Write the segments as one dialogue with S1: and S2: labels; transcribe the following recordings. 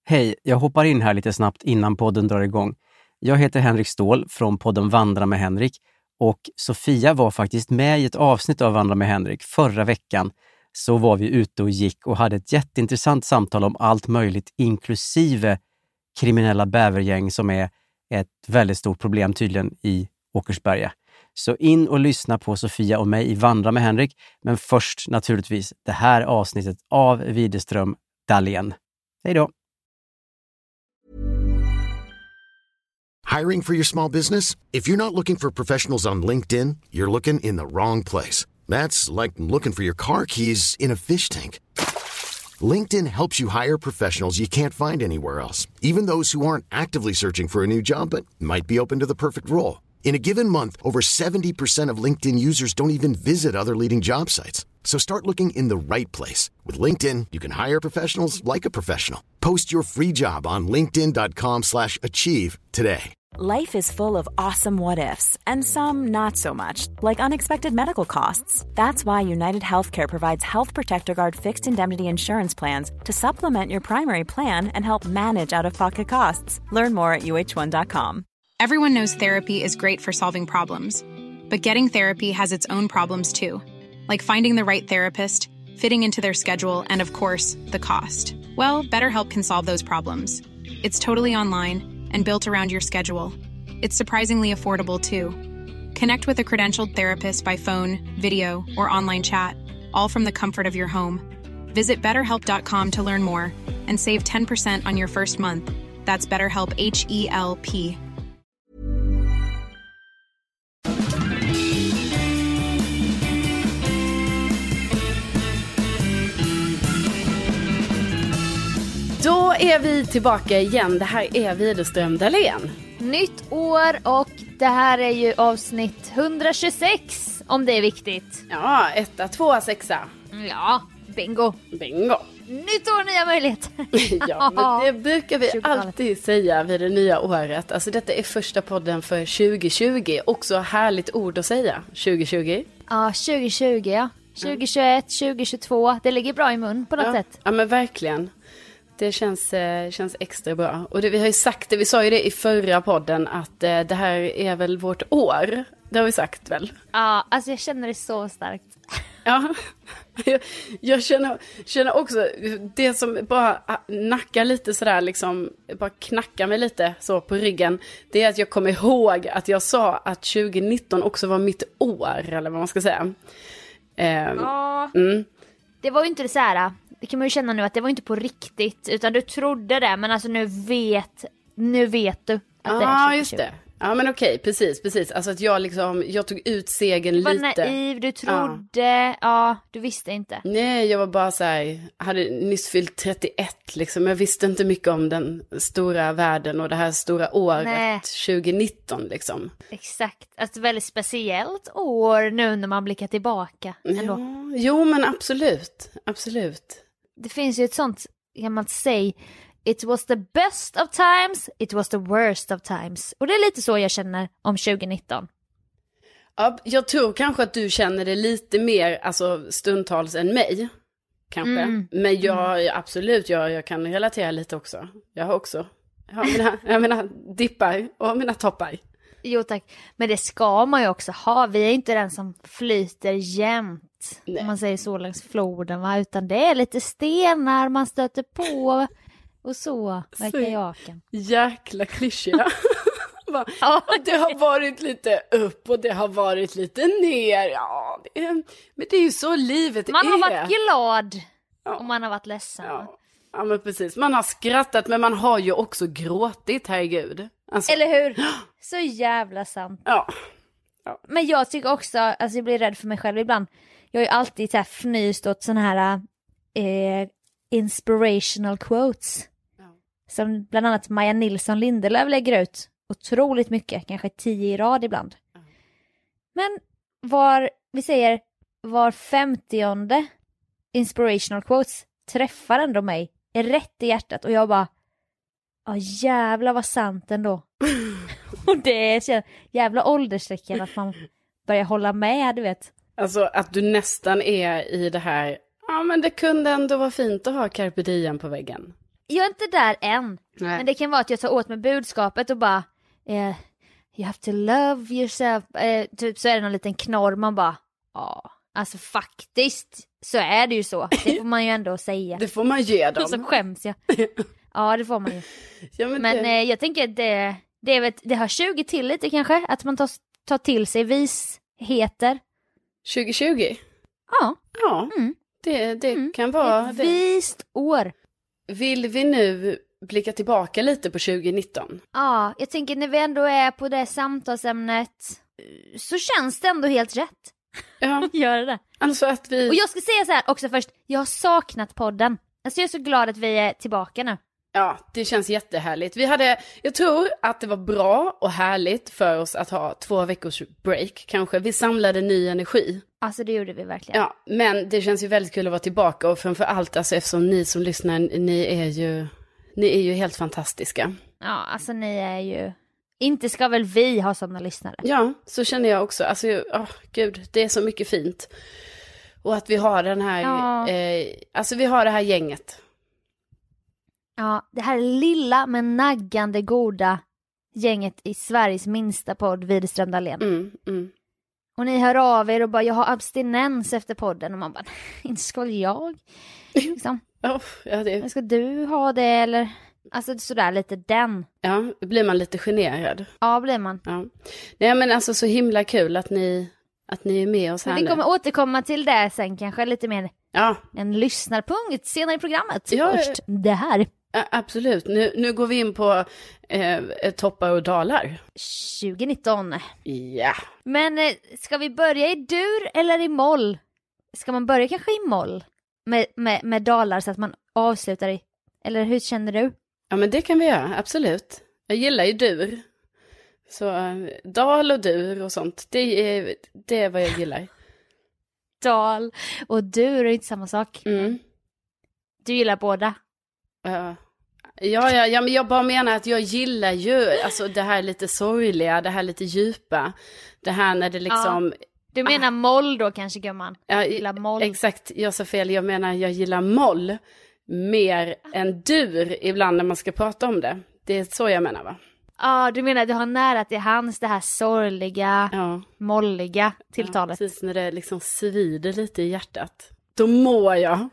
S1: Hej, jag hoppar in här lite snabbt innan podden drar igång. Jag heter Henrik Ståhl från podden Vandra med Henrik och Sofia var faktiskt med i ett avsnitt av Vandra med Henrik. Förra veckan så var vi ute och gick och hade ett jätteintressant samtal om allt möjligt, inklusive kriminella bävergäng som är ett väldigt stort problem tydligen i Åkersberga. Så in och lyssna på Sofia och mig i Vandra med Henrik, men först naturligtvis det här avsnittet av Widerström Dahlén. Hej då!
S2: Hiring for your small business? If you're not looking for professionals on LinkedIn, you're looking in the wrong place. That's like looking for your car keys in a fish tank. LinkedIn helps you hire professionals you can't find anywhere else, even those who aren't actively searching for a new job but might be open to the perfect role. In a given month, over 70% of LinkedIn users don't even visit other leading job sites. So start looking in the right place. With LinkedIn, you can hire professionals like a professional. Post your free job on linkedin.com/achieve today.
S3: Life is full of awesome what-ifs, and some not so much, like unexpected medical costs. That's why United Healthcare provides Health Protector Guard fixed indemnity insurance plans to supplement your primary plan and help manage out-of-pocket costs. Learn more at uh1.com.
S4: Everyone knows therapy is great for solving problems, but getting therapy has its own problems too, like finding the right therapist, fitting into their schedule, and of course, the cost. Well, BetterHelp can solve those problems. It's totally online and built around your schedule. It's surprisingly affordable too. Connect with a credentialed therapist by phone, video, or online chat, all from the comfort of your home. Visit BetterHelp.com to learn more and save 10% on your first month. That's BetterHelp, H-E-L-P.
S5: Då är vi tillbaka igen. Det här är Widerström Dahlén.
S6: Nytt år och det här är ju avsnitt 126, om det är viktigt.
S5: Ja, 1, 2, 6.
S6: Ja, bingo.
S5: Bingo.
S6: Nytt år, nya möjligheter.
S5: Ja, men det brukar vi alltid säga vid det nya året. Alltså detta är första podden för 2020. Också härligt ord att säga. 2020.
S6: Ja, 2020, ja. 2021, 2022. Det ligger bra i mun på något sätt.
S5: Ja, men verkligen. Det känns extra bra. Och vi har ju sagt det, vi sa ju det i förra podden, att det här är väl vårt år. Det har vi sagt väl?
S6: Ja, alltså jag känner det så starkt.
S5: Ja, jag känner också det som bara nackar lite sådär, liksom bara knackar mig lite så på ryggen. Det är att jag kommer ihåg att jag sa att 2019 också var mitt år, eller vad man ska säga.
S6: Ja, det var ju inte det så här. Det kan man ju känna nu att det var inte på riktigt, utan du trodde det, men alltså nu vet du att det är 2020.
S5: Just det. Ja, men okej, precis. Alltså att jag tog ut segern lite.
S6: Du var naiv, du trodde, du visste inte.
S5: Nej, jag var bara så här, hade nyss fyllt 31 liksom. Jag visste inte mycket om den stora världen och det här stora året 2019 liksom.
S6: Exakt, ett väldigt speciellt år nu när man blickar tillbaka ändå.
S5: Ja, jo, men absolut.
S6: Det finns ju ett sånt gammalt säg: it was the best of times, it was the worst of times. Och det är lite så jag känner om 2019.
S5: Ja, jag tror kanske att du känner det lite mer, alltså stundtals än mig. Kanske. Men absolut, jag kan relatera lite också. Jag har mina dippar och mina toppar.
S6: Jo tack, men det ska man ju också ha. Vi är inte den som flyter jämt. Nej. Om man säger så längs floden, va? Utan det är lite stenar man stöter på. Och så verkar jaken.
S5: Jäkla klyschiga. Det har varit lite upp och det har varit lite ner. Ja, men det är ju så livet
S6: man
S5: är.
S6: Man har varit glad och man har varit ledsen.
S5: Ja, men precis. Man har skrattat, men man har ju också gråtit, herregud. Alltså.
S6: Eller hur? Så jävla sant.
S5: Ja.
S6: Men jag tycker också, alltså jag blir rädd för mig själv ibland. Jag har ju alltid så här fnyst åt såna här inspirational quotes. Som bland annat Maja Nilsson Lindelöf lägger ut otroligt mycket, kanske 10 i rad ibland. Men var 50:e inspirational quotes träffar ändå mig rätt i hjärtat och jag bara, jävla vad sant ändå. Och det är så jävla åldersstrecken att man börjar hålla med, du vet.
S5: Alltså att du nästan är i det här, men det kunde ändå vara fint att ha carpe diem på väggen.
S6: Jag är inte där än.
S5: Nej.
S6: Men det kan vara att jag tar åt mig budskapet och bara you have to love yourself. Typ så är det någon liten knorr, man bara alltså faktiskt så är det ju så. Det får man ju ändå säga.
S5: Det får man ge dem.
S6: Och så skäms jag. Ja, det får man ju.
S5: Ja,
S6: men jag tänker att det har 20 till lite kanske. Att man tar till sig visheter.
S5: 2020?
S6: Ja.
S5: Ja, det kan vara
S6: ett vist år.
S5: Vill vi nu blicka tillbaka lite på 2019?
S6: Ja, jag tänker när vi ändå är på det samtalsämnet så känns det ändå helt rätt.
S5: Ja.
S6: Gör det.
S5: Alltså att vi...
S6: Och jag ska säga så här också först, jag har saknat podden. Alltså jag är så glad att vi är tillbaka nu.
S5: Ja, det känns jättehärligt. Jag tror att det var bra och härligt för oss att ha 2 veckors break kanske. Vi samlade ny energi.
S6: Alltså det gjorde vi verkligen.
S5: Ja, men det känns ju väldigt kul att vara tillbaka och framförallt alltså eftersom ni som lyssnar, ni är ju helt fantastiska.
S6: Ja, alltså ni är ju... Inte ska väl vi ha sådana lyssnare?
S5: Ja, så känner jag också. Alltså, gud, det är så mycket fint. Och att vi har den här, vi har det här gänget.
S6: Ja, det här lilla men naggande goda gänget i Sveriges minsta podd, Widerström Dahlén. Och ni hör av er och bara, jag har abstinens efter podden. Och man bara, inte ska jag. Liksom. Ska du ha det eller... Alltså sådär lite den.
S5: Ja, blir man lite generad.
S6: Ja, blir man.
S5: Ja. Nej men alltså så himla kul att ni är med oss här nu.
S6: Vi kommer återkomma till det sen kanske lite mer en lyssnarpunkt senare i programmet. Först det här.
S5: Ja, absolut. Nu går vi in på toppar och dalar.
S6: 2019.
S5: Ja.
S6: Men ska vi börja i dur eller i moll? Ska man börja kanske i moll? Med dalar så att man avslutar i... Eller hur känner du? Ja,
S5: men det kan vi göra, absolut. Jag gillar ju dur. Så dal och dur och sånt, det är vad jag gillar.
S6: Dal och dur är inte samma sak. Du gillar båda?
S5: Ja, men jag bara menar att jag gillar ju alltså det här lite sorgliga, det här lite djupa. Det här när det liksom... Ja.
S6: Du menar moll då kanske, gumman?
S5: Ja,
S6: gillar moll.
S5: Exakt, jag sa fel. Jag menar jag gillar moll mer än dur ibland när man ska prata om det. Det är så jag menar, va?
S6: Ja, du menar att du har nära till hands det här sorgliga, molliga tilltalet.
S5: Ja, precis när det liksom svider lite i hjärtat. Då mår jag.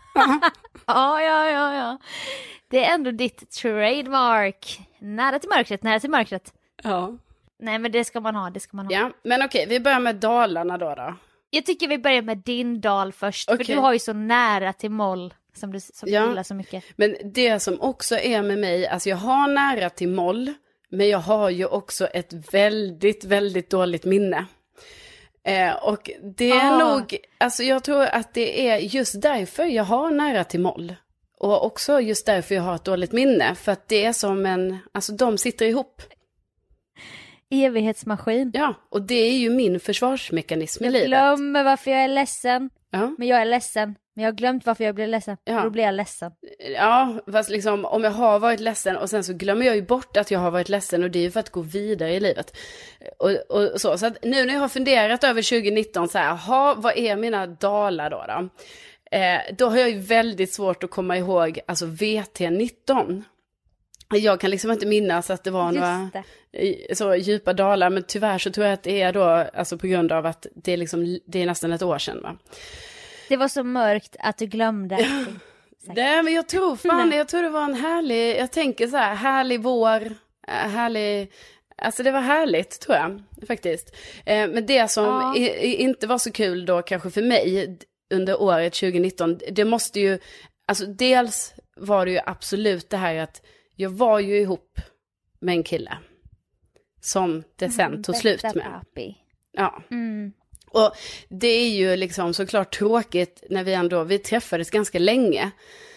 S6: Ja. Det är ändå ditt trademark. Nära till mörkret.
S5: Ja.
S6: Nej, men det ska man ha.
S5: Ja, men okej, vi börjar med dalarna då.
S6: Jag tycker vi börjar med din dal först. För du har ju så nära till moll som du gillar så mycket.
S5: Men det som också är med mig, alltså jag har nära till moll, men jag har ju också ett väldigt, väldigt dåligt minne. Och det är nog, alltså jag tror att det är just därför jag har nära till moll. Och också just därför jag har ett dåligt minne. För att det är som alltså de sitter ihop.
S6: Evighetsmaskin.
S5: Ja, och det är ju min försvarsmekanism i livet.
S6: Jag glömmer varför jag är ledsen. Ja. Men jag är ledsen. Men jag har glömt varför jag blir ledsen. Ja. Då blir jag ledsen.
S5: Ja, fast liksom om jag har varit ledsen och sen så glömmer jag ju bort att jag har varit ledsen. Och det är ju för att gå vidare i livet. Och så att nu när jag har funderat över 2019 så här, vad är mina dalar då? Då har jag ju väldigt svårt att komma ihåg, alltså VT19. Jag kan liksom inte minnas att det var några så djupa dalar, men tyvärr så tror jag att det är då, alltså på grund av att det är nästan ett år sedan, va?
S6: Det var så mörkt att du glömde.
S5: Nej, men jag tror det var en härlig, jag tänker så här, härlig vår, härlig, alltså det var härligt tror jag, faktiskt. Men det som inte var så kul då kanske för mig under året 2019, det måste ju, alltså dels var det ju absolut det här att jag var ju ihop med en kille som det sen tog slut med. Ja. Och det är ju liksom såklart tråkigt när vi träffades ganska länge.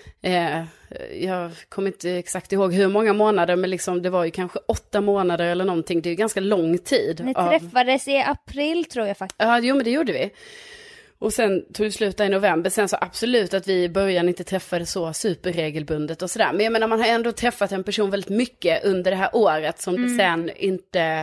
S5: Jag kommer inte exakt ihåg hur många månader, men liksom det var ju kanske 8 månader eller någonting. Det är ju ganska lång tid.
S6: Ni träffades i april tror jag faktiskt.
S5: Ja, jo men det gjorde vi. Och sen tog det slut i november. Sen så absolut att vi i början inte träffade så superregelbundet och sådär. Men jag menar, man har ändå träffat en person väldigt mycket under det här året som det sen inte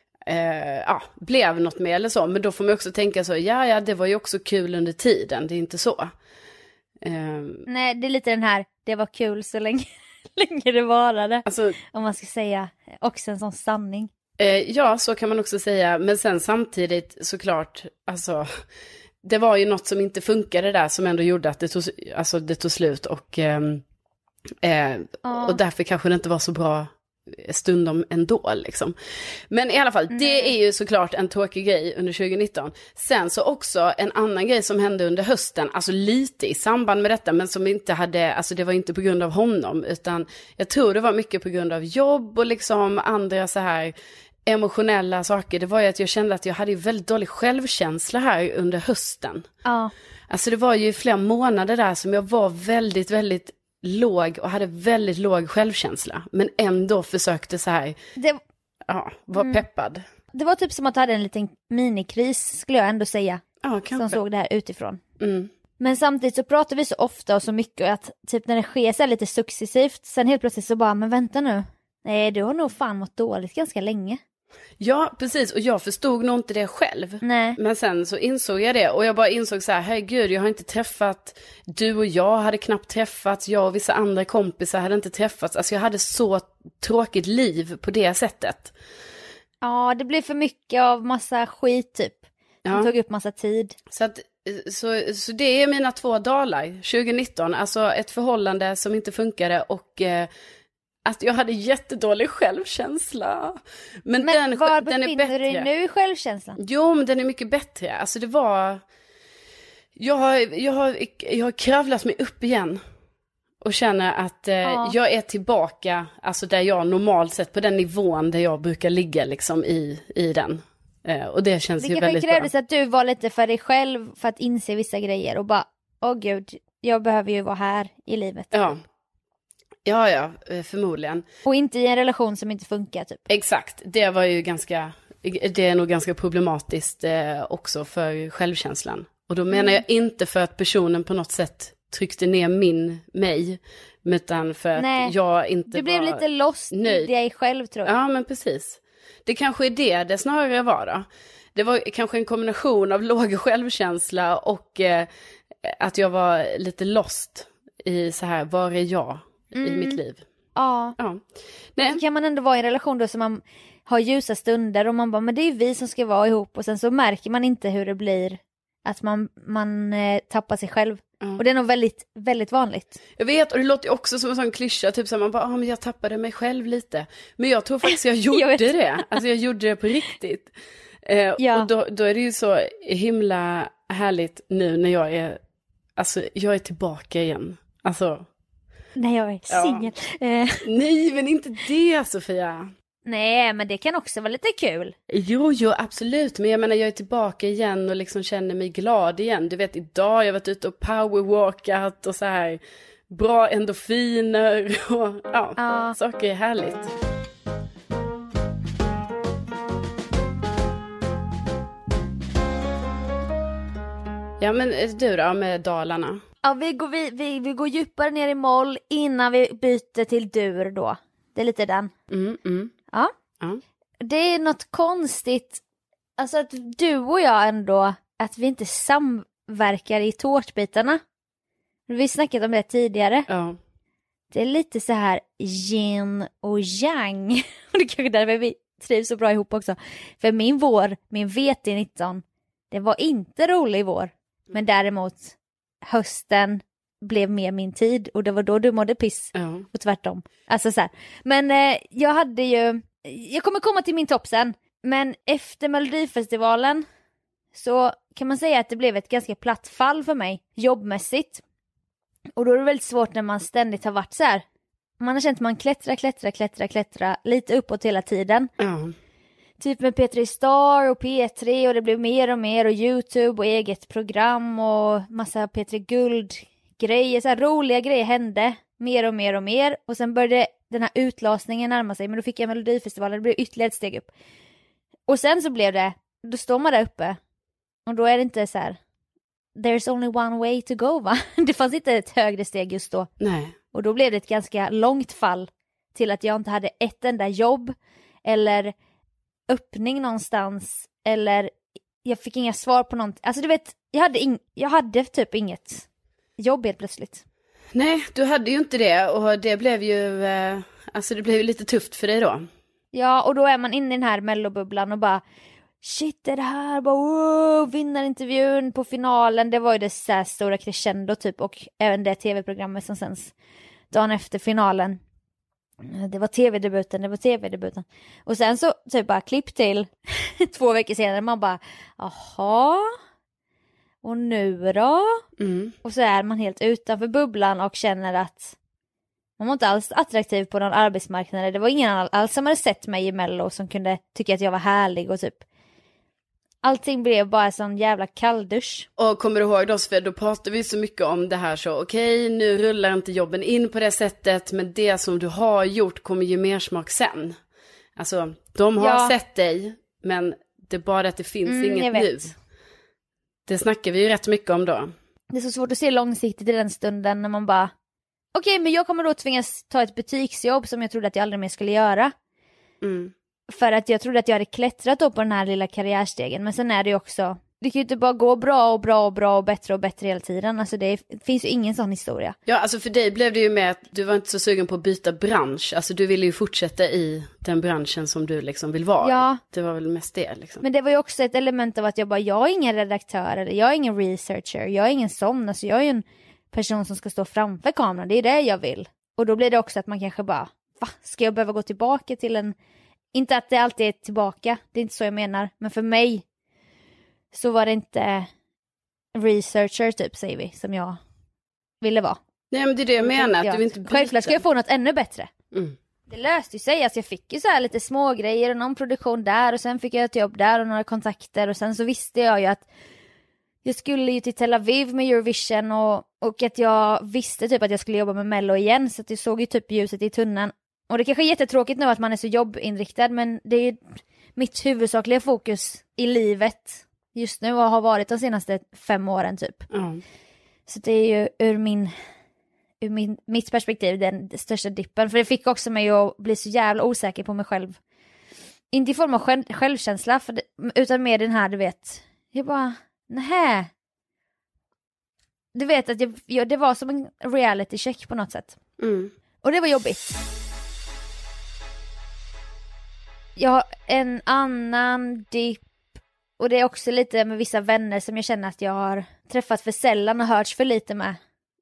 S5: blev något med eller så. Men då får man också tänka så, ja det var ju också kul under tiden. Det är inte så.
S6: Nej, det är lite den här, det var kul så länge. länge det varade.
S5: Alltså,
S6: om man ska säga också en sån sanning.
S5: Ja, så kan man också säga. Men sen samtidigt såklart, alltså, det var ju något som inte funkade där som ändå gjorde att det tog slut. Och därför kanske det inte var så bra stundom ändå liksom. Men i alla fall, det är ju såklart en tråkig grej under 2019. Sen så också en annan grej som hände under hösten, alltså lite i samband med detta, men som inte hade, alltså det var inte på grund av honom, utan jag tror det var mycket på grund av jobb och liksom andra så här emotionella saker. Det var ju att jag kände att jag hade väldigt dålig självkänsla här under hösten.
S6: Ja.
S5: Alltså det var ju flera månader där som jag var väldigt, väldigt låg och hade väldigt låg självkänsla. Men ändå försökte så här, vara peppad.
S6: Det var typ som att du hade en liten minikris, skulle jag ändå säga.
S5: Ja, kanske.
S6: Som såg det här utifrån.
S5: Mm.
S6: Men samtidigt så pratar vi så ofta och så mycket att typ när det sker så här lite successivt, sen helt plötsligt så bara, men vänta nu. Nej, du har nog fan mått dåligt ganska länge.
S5: Ja, precis. Och jag förstod nog inte det själv.
S6: Nej.
S5: Men sen så insåg jag det. Och jag bara insåg så här, herregud, jag har inte träffat, du och jag hade knappt träffats, jag och vissa andra kompisar hade inte träffats. Alltså jag hade så tråkigt liv på det sättet.
S6: Ja, det blev för mycket av massa skit typ. Som tog upp massa tid.
S5: Så det är mina 2 dalar 2019. Alltså ett förhållande som inte funkade och att jag hade jättedålig självkänsla. Men
S6: var
S5: den är
S6: befinner
S5: bättre.
S6: du dig nu i självkänslan?
S5: Jo, men den är mycket bättre. Alltså det var... Jag har kravlat mig upp igen. Och känner att jag är tillbaka, alltså där jag normalt sett, på den nivån där jag brukar ligga liksom i den. Och det känns ju väldigt bra.
S6: Det krävdes att du var lite för dig själv för att inse vissa grejer och bara, gud, jag behöver ju vara här i livet.
S5: Ja, förmodligen.
S6: Och inte i en relation som inte funkar typ.
S5: Exakt, det är nog ganska problematiskt också för självkänslan. Och då menar jag inte för att personen på något sätt tryckte ner mig, utan för att jag inte var
S6: du blev lite lost i dig själv, tror jag.
S5: Ja, men precis. Det kanske är det snarare var då. Det var kanske en kombination av låg självkänsla och att jag var lite lost i så här, var är jag i mitt liv?
S6: Ja.
S5: Nej.
S6: Så kan man ändå vara i en relation då som man har ljusa stunder och man bara, men det är vi som ska vara ihop, och sen så märker man inte hur det blir att man tappar sig själv. Och det är nog väldigt, väldigt vanligt.
S5: Jag vet, och det låter också som en sån klyscha, typ så man bara, men jag tappade mig själv lite. Men jag tror faktiskt jag gjorde det. Alltså jag gjorde det på riktigt. Och då är det ju så himla härligt nu när jag är tillbaka igen. Alltså.
S6: När jag är singel.
S5: Nej, men inte det, Sofia.
S6: Nej, men det kan också vara lite kul.
S5: Jo, absolut. Men jag menar, jag är tillbaka igen och liksom känner mig glad igen. Du vet, idag har jag varit ute och powerwalkat och så här. Bra endorfiner och saker är härligt. Ja, men du då med Dalarna?
S6: Ja, vi går djupare ner i moll innan vi byter till dur då. Det är lite den. Ja. Det är något konstigt. Alltså att du och jag ändå, att vi inte samverkar i tårtbitarna. Vi snackat om det tidigare.
S5: Ja.
S6: Det är lite så här yin och yang. Och det kanske därför vi trivs så bra ihop också. För min VT19, det var inte rolig vår. Men däremot hösten blev mer min tid. Och det var då du mådde piss. Och tvärtom. Alltså så här. Men jag kommer komma till min topp sen. Men efter Melodifestivalen så kan man säga att det blev ett ganska platt fall för mig. Jobbmässigt. Och då är det väldigt svårt när man ständigt har varit så här. Man har känt att man klättrar lite uppåt hela tiden. Typ med P3 Star och P3 och det blev mer och mer och YouTube och eget program och massa P3 Guld-grejer. Så här roliga grejer hände mer och mer och mer. Och sen började den här utlasningen närma sig. Men då fick jag Melodifestivalen, det blev ytterligare ett steg upp. Och sen så blev det, då står man där uppe. Och då är det inte så här, there's only one way to go, va? Det fanns inte ett högre steg just då.
S5: Nej.
S6: Och då blev det ett ganska långt fall till att jag inte hade ett enda jobb eller öppning någonstans, eller jag fick inga svar på någonting. Alltså du vet, jag hade typ inget jobb helt plötsligt.
S5: Nej, du hade ju inte det och det blev ju, alltså det blev ju lite tufft för dig då.
S6: Ja, och då är man inne i den här mellobubblan och bara shit, är det här? Bara, wow, vinnarintervjun på finalen. Det var ju det så här stora crescendo typ, och även det tv-programmet som sänds dagen efter finalen. Det var tv-debuten. Och sen så typ bara klipp till 2 veckor senare. Man bara, jaha. Och nu då? Och så är man helt utanför bubblan och känner att man var inte alls attraktiv på någon arbetsmarknad. Det var ingen alls som hade sett mig i Mello som kunde tycka att jag var härlig och typ. Allting blev bara sån jävla kalldusch.
S5: Och kommer du ihåg då, för då pratade vi så mycket om det här så okej, nu rullar inte jobben in på det sättet, men det som du har gjort kommer ju mer smak sen. Alltså, de har sett dig, men det är bara att det finns inget nu. Det snackar vi ju rätt mycket om då.
S6: Det är så svårt att se långsiktigt i den stunden när man bara okej, men jag kommer då tvingas ta ett butiksjobb som jag trodde att jag aldrig mer skulle göra. För att jag trodde att jag hade klättrat då på den här lilla karriärstegen. Men sen är det ju också, det kan ju inte bara gå bra och bättre hela tiden. Alltså det finns ju ingen sån historia.
S5: Ja, alltså för dig blev det ju med att du var inte så sugen på att byta bransch. Alltså du ville ju fortsätta i den branschen som du liksom vill vara.
S6: Ja.
S5: Det var väl mest det liksom.
S6: Men det var ju också ett element av att jag är ingen redaktör eller jag är ingen researcher. Jag är ingen sån, alltså jag är ju en person som ska stå framför kameran. Det är det jag vill. Och då blir det också att man kanske bara, ska jag behöva gå tillbaka till en... Inte att det alltid är tillbaka, det är inte så jag menar. Men för mig så var det inte researcher typ, säger vi, som jag ville vara.
S5: Nej, men det är det jag menar, att du inte byta.
S6: Självklart ska jag få något ännu bättre. Det löste sig, alltså jag fick ju så här lite små grejer och någon produktion där och sen fick jag ett jobb där och några kontakter och sen så visste jag ju att jag skulle ju till Tel Aviv med Eurovision och att jag visste typ att jag skulle jobba med Mello igen, så att jag såg ju typ ljuset i tunneln. Och det kanske är jättetråkigt nu att man är så jobbinriktad, men det är ju mitt huvudsakliga fokus i livet just nu och har varit de senaste 5 åren typ. Så det är ju ur mitt perspektiv den största dippen. För det fick också mig att bli så jävla osäker på mig själv. Inte i form av självkänsla, utan mer den här, du vet. Jag bara, nej. Du vet att det var som en reality check på något sätt. Och det var jobbigt. Jag har en annan dipp. Och det är också lite med vissa vänner som jag känner att jag har träffat för sällan och hörts för lite med.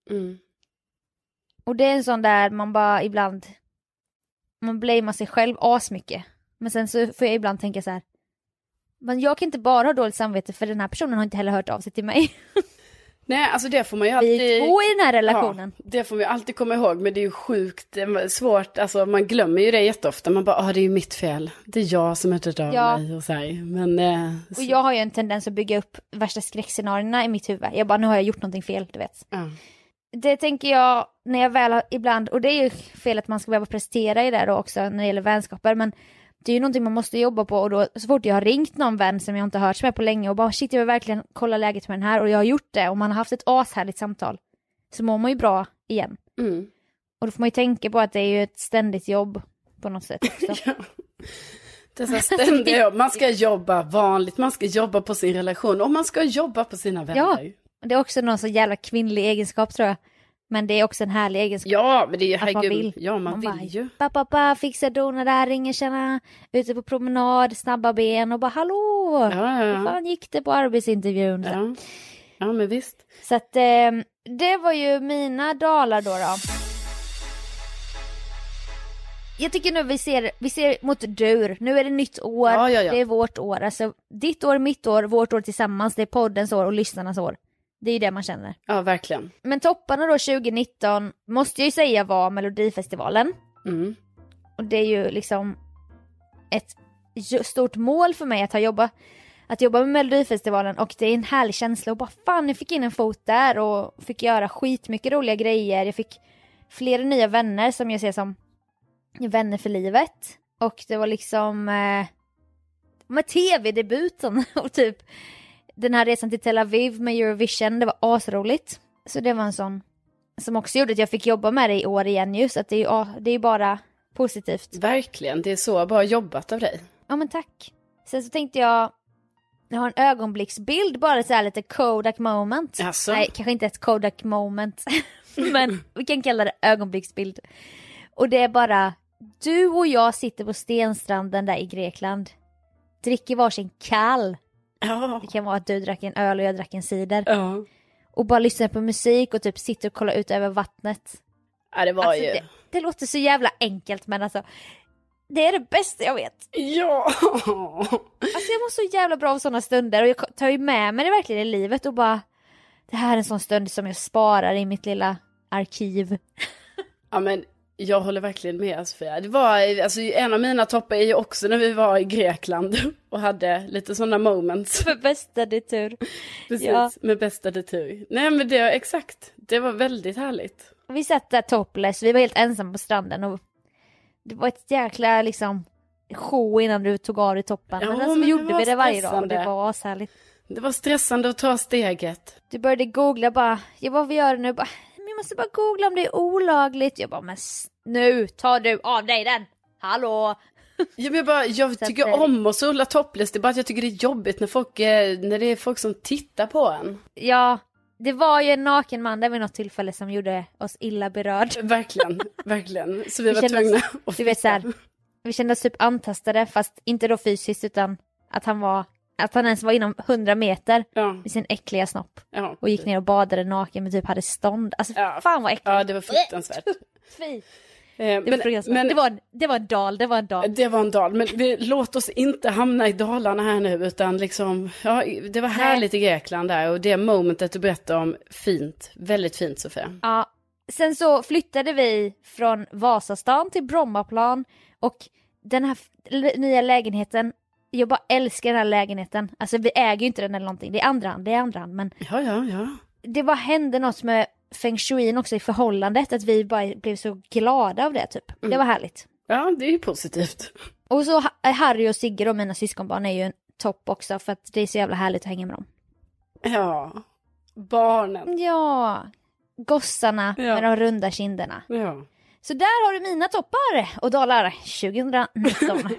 S6: Och det är en sån där man bara ibland, man blamear sig själv asmycket. Men sen så får jag ibland tänka så här, men jag kan inte bara ha dåligt samvete för den här personen har inte heller hört av sig till mig.
S5: Nej, alltså det får man ju alltid...
S6: Vi är 2 i den här relationen.
S5: Ja, det får man ju alltid komma ihåg, men det är ju sjukt svårt. Alltså man glömmer ju det jätteofta. Man bara, det är ju mitt fel. Det är jag som inte dör mig och så här. Men,
S6: och jag har ju en tendens att bygga upp värsta skräckscenarierna i mitt huvud. Jag bara, nu har jag gjort någonting fel, du vet. Det tänker jag när jag väl har ibland, och det är ju fel att man ska behöva prestera i det då också när det gäller vänskaper, men det är ju någonting man måste jobba på. Och då så fort jag har ringt någon vän som jag inte har hört med på länge och bara shit, jag vill verkligen kolla läget med den här, och jag har gjort det och man har haft ett ashärligt samtal, så mår man ju bra igen. Och då får man ju tänka på att det är ju ett ständigt jobb på något sätt också.
S5: Ja. Det är så ständigt jobb. Man ska jobba vanligt, man ska jobba på sin relation och man ska jobba på sina vänner.
S6: Ja, det är också någon så jävla kvinnlig egenskap tror jag. Men det är också en härlig egenskap.
S5: Ja, men det är ju
S6: att man vill.
S5: Ja, man vill ju.
S6: Pappa, fixa dona där, ringer, känna, ute på promenad, snabba ben och bara hallå. Hur fan gick det på arbetsintervjun?
S5: Ja, men visst.
S6: Så att det var ju mina dalar då. Jag tycker nu vi ser mot dur. Nu är det nytt år. Ja. Det är vårt år. Alltså ditt år, mitt år, vårt år tillsammans. Det är poddens år och lyssnarnas år. Det är ju det man känner.
S5: Ja, verkligen.
S6: Men topparna då 2019 måste jag ju säga var Melodifestivalen. Och det är ju liksom ett stort mål för mig att jobba med Melodifestivalen. Och det är en härlig känsla. Och bara fan, jag fick in en fot där och fick göra skitmycket roliga grejer. Jag fick flera nya vänner som jag ser som vänner för livet. Och det var liksom med tv-debuten och typ den här resan till Tel Aviv med Eurovision, det var asroligt. Så det var en sån som också gjorde att jag fick jobba med det i år igen just. Att det är ju bara positivt.
S5: Verkligen, det är så bra jobbat av dig.
S6: Ja men tack. Sen så tänkte jag har en ögonblicksbild, bara så här lite Kodak moment.
S5: Alltså.
S6: Nej, kanske inte ett Kodak moment. Men vi kan kalla det ögonblicksbild. Och det är bara, du och jag sitter på stenstranden där i Grekland. Dricker varsin kall.
S5: Ja.
S6: Det kan vara att du drack en öl och jag drack en cider.
S5: Ja.
S6: Och bara lyssnar på musik och typ sitter och kollar ut över vattnet.
S5: Ja, det var
S6: Alltså,
S5: ju...
S6: det låter så jävla enkelt, men alltså det är det bästa jag vet.
S5: Ja!
S6: Alltså jag mår så jävla bra av sådana stunder. Och jag tar ju med mig det verkligen i livet. Och bara, det här är en sån stund som jag sparar i mitt lilla arkiv.
S5: Ja, men jag håller verkligen med, Sofia. Det var, alltså, en av mina toppar är ju också när vi var i Grekland och hade lite sådana moments.
S6: För bästa tur.
S5: Precis,
S6: Ja.
S5: med bästa tur. Nej, men det exakt. Det var väldigt härligt.
S6: Vi satt där topless. Vi var helt ensamma på stranden. Och det var ett jäkla liksom show innan du tog av dig toppen.
S5: Ja,
S6: men alltså,
S5: men
S6: vi gjorde
S5: var
S6: det varje dag. Och
S5: stressande.
S6: det var ashärligt.
S5: Det var stressande att ta steget.
S6: Du började googla bara. Ja, vad vi gör nu? Bara, vi måste bara googla om det är olagligt. Jag bara, men nu tar du av dig den. Hallå?
S5: Ja, men jag tycker om att sola topless. Det är bara att jag tycker det är jobbigt när det är folk som tittar på en.
S6: Ja, det var ju en naken man där vid något tillfälle som gjorde oss illa berörd.
S5: Verkligen, verkligen. Så vi var
S6: kände
S5: tvungna
S6: oss,
S5: att
S6: du vet, så här, vi kände oss typ antastade, fast inte då fysiskt utan att han ens var inom 100 meter med sin äckliga snopp.
S5: Ja.
S6: Och gick ner och badade naken men typ hade stånd. Alltså fan vad äckligt.
S5: Ja, det var fruktansvärt.
S6: Fy.
S5: Men
S6: Det var en dal.
S5: det var en dal, men låt oss inte hamna i dalarna här nu, utan liksom, ja, det var härligt i Grekland där, och det momentet du berättade om, fint, väldigt fint, Sofia.
S6: Ja, sen så flyttade vi från Vasastan till Brommaplan, och den här nya lägenheten, jag bara älskar den här lägenheten. Alltså vi äger ju inte den eller någonting, det är andra hand, men
S5: Ja.
S6: det hände något med feng shuin också i förhållandet, att vi bara blev så glada av det typ. Det var härligt.
S5: Ja, det är ju positivt.
S6: Och så Harry och Sigge och mina syskonbarn är ju en topp också, för att det är så jävla härligt att hänga med dem.
S5: Ja, barnen.
S6: Ja, gossarna med de runda kinderna.
S5: Ja.
S6: Så där har du mina toppar och dalar 2019.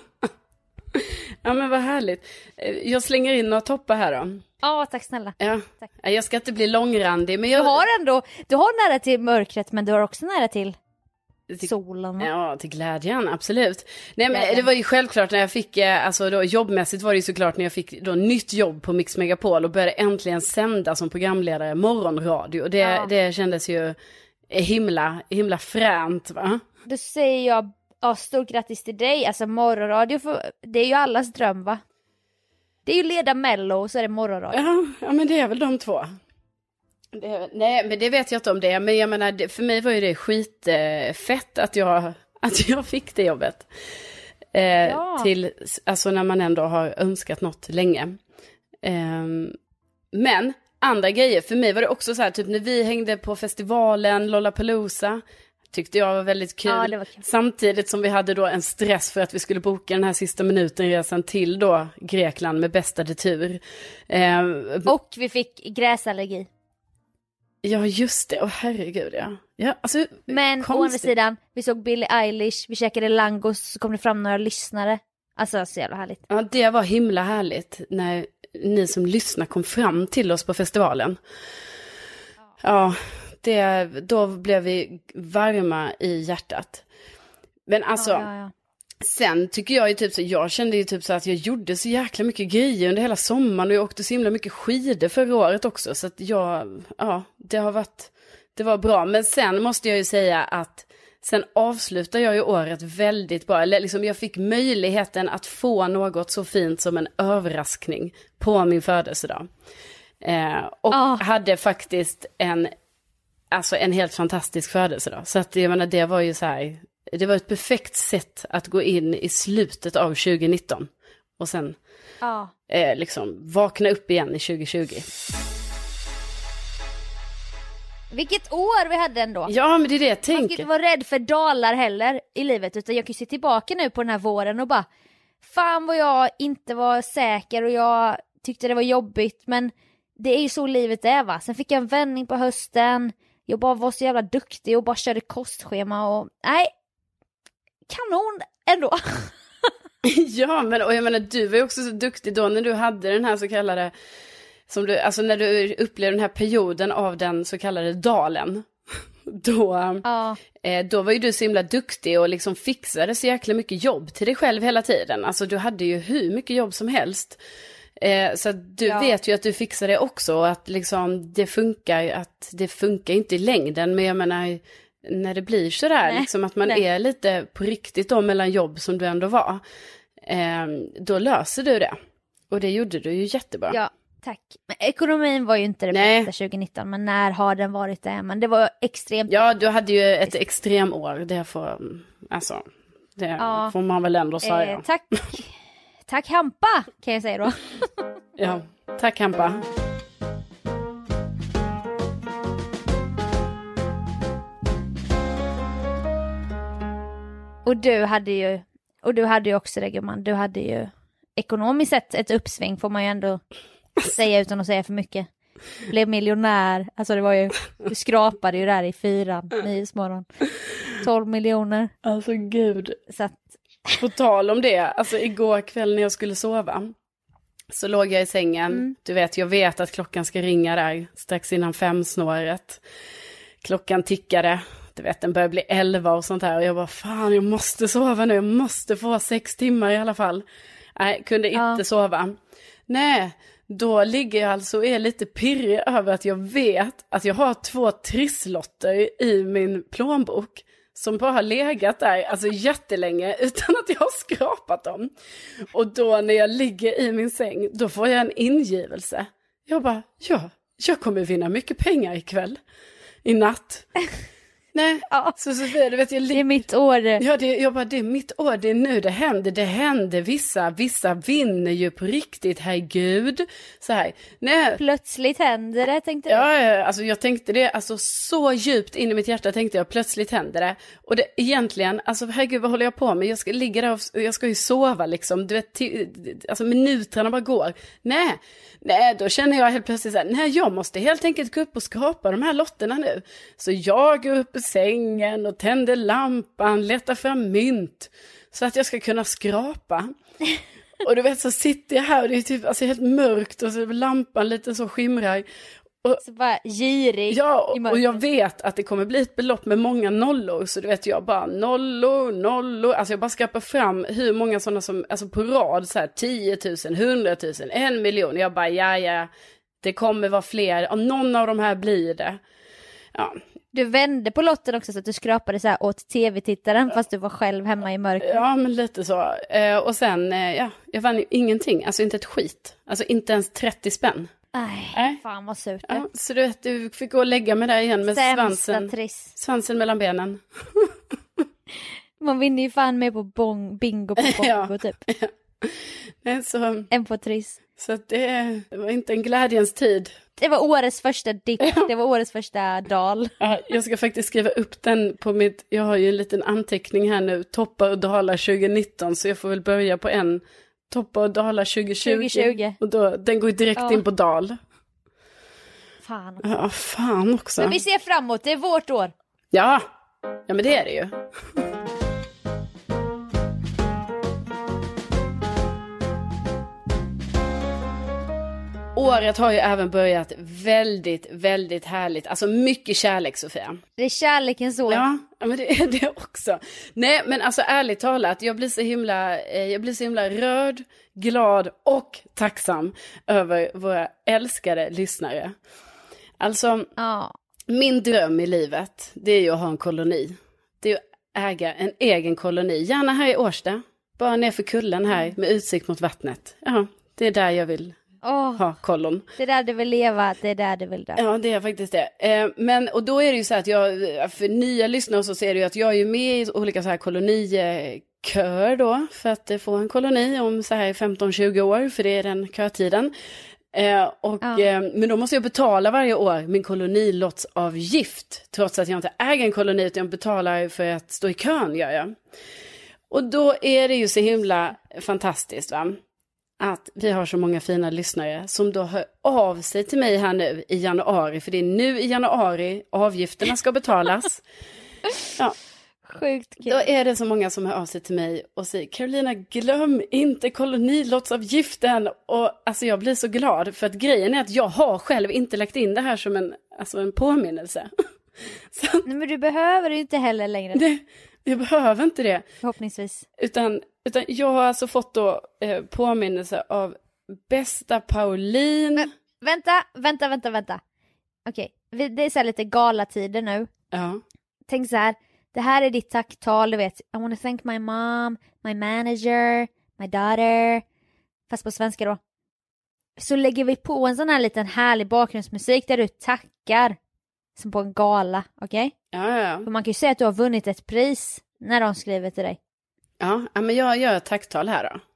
S5: Ja, men vad härligt. Jag slänger in några toppar här då.
S6: Ja, tack snälla.
S5: Ja.
S6: Tack.
S5: Jag ska inte bli långrandig, men
S6: Du har nära till mörkret, men du har också nära till solen.
S5: Ja, till glädjen, absolut. Nej, men det var ju självklart när jag fick, alltså då jobbmässigt var det ju såklart när jag fick då nytt jobb på Mix Megapol och började äntligen sända som programledare morgonradio. Det kändes ju himla fränt, va? Då
S6: säger jag, stort grattis till dig. Alltså morgonradio, det är ju allas dröm, va? Det är ju leda Mello och så är det morgonradio.
S5: Ja, men det är väl de två. Nej, men det vet jag inte om det. Men jag menar, för mig var ju det skitfett att jag fick det jobbet. Till, alltså när man ändå har önskat något länge. Men andra grejer, för mig var det också så här, typ när vi hängde på festivalen Lollapalooza, tyckte jag var väldigt kul. Ja, det var kul. Samtidigt som vi hade då en stress för att vi skulle boka den här sista minuten-resan till då Grekland med bästa tur.
S6: Och vi fick gräsallergi.
S5: Ja, just det. Herregud, ja. Alltså,
S6: men å andra sidan, vi såg Billie Eilish, vi käkade langos, så kom det fram några lyssnare. Alltså, så jävla härligt.
S5: Ja, det var himla härligt när ni som lyssnar kom fram till oss på festivalen. Ja, då blev vi varma i hjärtat. Men alltså, sen tycker jag ju typ så, jag kände ju typ så att jag gjorde så jäkla mycket grejer under hela sommaren, och jag åkte så himla mycket skidor förra året också, så att det var bra. Men sen måste jag ju säga att sen avslutar jag ju året väldigt bra. Eller liksom jag fick möjligheten att få något så fint som en överraskning på min födelsedag. Och hade faktiskt en helt fantastisk födelsedag. Så att jag menar, det var ju så här, det var ett perfekt sätt att gå in i slutet av 2019 och sen liksom vakna upp igen i 2020.
S6: Vilket år vi hade ändå.
S5: Ja, men det är det jag tänker.
S6: Man ska inte vara rädd för dalar heller i livet, utan jag kan ju se tillbaka nu på den här våren och bara, fan vad jag inte var säker och jag tyckte det var jobbigt, men det är ju så livet är, va. Sen fick jag en vändning på hösten. Jag bara var så jävla duktig och bara körde kostschema och kanon ändå.
S5: Ja, men och jag menar, du var ju också så duktig då när du hade den här så kallade, alltså när du upplevde den här perioden av den så kallade dalen, då var ju du så himla duktig och liksom fixade så jäkla mycket jobb till dig själv hela tiden. Alltså du hade ju hur mycket jobb som helst. Så du vet ju att du fixar det också, och att liksom det funkar inte i längden, men jag menar när det blir sådär liksom att man är lite på riktigt då mellan jobb som du ändå var, då löser du det, och det gjorde du ju jättebra.
S6: Ja, tack. Men ekonomin var ju inte det bästa 2019, men när har den varit det? Men det var extremt.
S5: Ja, du hade ju ett extremår, det får man väl ändå säga.
S6: Tack Hampa, kan jag säga då.
S5: Ja, tack Hampa.
S6: Och du hade ju också det, gumman. Du hade ju ekonomiskt sett ett uppsving, får man ju ändå säga utan att säga för mycket. Blev miljonär. Alltså det var ju, du skrapade ju där i 4-9 12 miljoner.
S5: Alltså gud.
S6: Så att...
S5: På tal om det, alltså igår kväll när jag skulle sova så låg jag i sängen. Du vet, jag vet att klockan ska ringa där strax innan 5-snåret. Klockan tickade. Du vet, den börjar bli 11 och sånt här. Och jag bara, fan, jag måste sova nu. Jag måste få 6 timmar i alla fall. Nej, kunde inte sova. Nej, då ligger jag alltså och är lite pirrig över att jag vet att jag har 2 trisslotter i min plånbok. Som bara har legat där, alltså jättelänge, utan att jag har skrapat dem. Och då när jag ligger i min säng, då får jag en ingivelse. Jag bara, jag kommer vinna mycket pengar ikväll. I natt. Nej, så du vet,
S6: det är mitt år.
S5: Ja, det är mitt år, det är nu det händer. Det händer, vissa vinner ju på riktigt, herregud. Så här, nej.
S6: Plötsligt händer det, tänkte jag.
S5: Ja, alltså jag tänkte det, alltså så djupt in i mitt hjärta tänkte jag, plötsligt händer det. Och det egentligen, alltså herregud, vad håller jag på med? Jag ska ligga där och jag ska ju sova liksom, du vet, alltså minuterna bara går. Nej, då känner jag helt plötsligt så här, nej, jag måste helt enkelt gå upp och skrapa de här lotterna nu. Så jag går upp i sängen och tänder lampan, letar fram mynt så att jag ska kunna skrapa. Och du vet, så sitter jag här och det är typ alltså helt mörkt och så lampan lite så skimrar. Och,
S6: så bara girig.
S5: Ja, och jag vet att det kommer bli ett belopp med många nollor. Så du vet, jag bara nollor. Alltså jag bara skrapar fram hur många sådana som, alltså på rad så här 10 000, 100 000, 1 miljon. Jag bara, ja, det kommer vara fler. Om någon av de här blir det. Ja.
S6: Du vände på lotten också så att du skrapade så här åt tv-tittaren fast du var själv hemma i mörkret.
S5: Ja, men lite så. Och sen, jag vann ju ingenting. Alltså inte ett skit. Alltså inte ens 30 spänn.
S6: Nej, fan vad surt.
S5: Ja, så du vet, du fick gå och lägga mig där igen med svansen mellan benen.
S6: Man vinner ju fan med på bingo på bongo typ.
S5: Ja. Nej, så,
S6: en på triss.
S5: Så att det var inte en glädjens tid.
S6: Det var årets första dipp. Det var årets första dal.
S5: Ja, jag ska faktiskt skriva upp den på mitt... Jag har ju en liten anteckning här nu. Toppar och dalar 2019. Så jag får väl börja på en. Toppar och dalar 2020. Och då, den går direkt in på dal.
S6: Fan.
S5: Ja, fan också.
S6: Men vi ser framåt. Det är vårt år.
S5: Ja, men det är det ju. Året har ju även börjat väldigt, väldigt härligt. Alltså mycket kärlek, Sofia.
S6: Det är kärlekens år.
S5: Ja, men det är det också. Nej, men alltså ärligt talat, jag blir så himla rörd, glad och tacksam över våra älskade lyssnare. Alltså, min dröm i livet, det är ju att ha en koloni. Det är att äga en egen koloni. Gärna här i Årsta. Bara ner för kullen här med utsikt mot vattnet. Ja, det är där jag vill ha kollon.
S6: Det är där du vill leva, det är där du vill dö.
S5: Ja, det är faktiskt det. Men, och då är det ju så att för nya lyssnare så ser det ju att jag är ju med i olika så här kolonikör då. För att få en koloni om så här 15-20 år, för det är den kötiden. Men då måste jag betala varje år min kolonilottsavgift. Trots att jag inte äger en koloni, utan jag betalar för att stå i kön, gör jag. Och då är det ju så himla fantastiskt, va? Att vi har så många fina lyssnare som då hör av sig till mig här nu i januari. För det är nu i januari avgifterna ska betalas. Ja.
S6: Sjukt kul.
S5: Då är det så många som hör av sig till mig och säger: Carolina, glöm inte kolonilottsavgiften. Och alltså jag blir så glad, för att grejen är att jag har själv inte lagt in det här som en påminnelse.
S6: Nej, men du behöver ju inte heller längre.
S5: Jag behöver inte det.
S6: Förhoppningsvis.
S5: Utan jag har alltså fått då påminnelse av bästa Pauline.
S6: Men, vänta. Okej, det är så här lite galatider nu.
S5: Ja.
S6: Tänk så här, det här är ditt tacktal, du vet. I want to thank my mom, my manager, my daughter. Fast på svenska då. Så lägger vi på en sån här liten härlig bakgrundsmusik där du tackar. Som på en gala, okej?
S5: Ja.
S6: För man kan ju säga att du har vunnit ett pris när de skriver till dig.
S5: Ja, men jag gör ett tacktal här då.